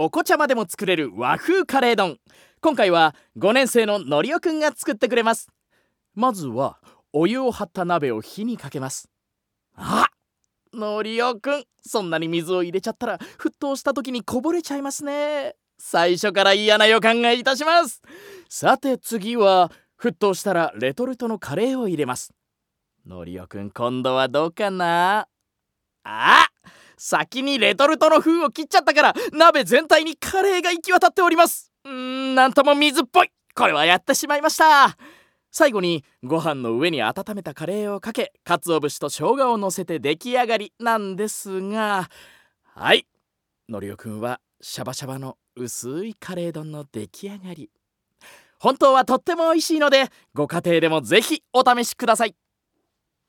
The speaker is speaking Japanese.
お子ちゃまでも作れる和風カレー丼。今回は5年生ののりおくんが作ってくれます。まずはお湯を張った鍋を火にかけます。のりおくん、そんなに水を入れちゃったら沸騰した時にこぼれちゃいますね。最初から嫌な予感がいたします。さて次は沸騰したらレトルトのカレーを入れます。のりおくん、今度はどうかな。先にレトルトの封を切っちゃったから鍋全体にカレーが行き渡っております。なんとも水っぽい。これはやってしまいました。最後にご飯の上に温めたカレーをかけ、鰹節と生姜を乗せて出来上がりなんですが、はい、のりおくんはシャバシャバの薄いカレー丼の出来上がり。本当はとっても美味しいので、ご家庭でもぜひお試しください。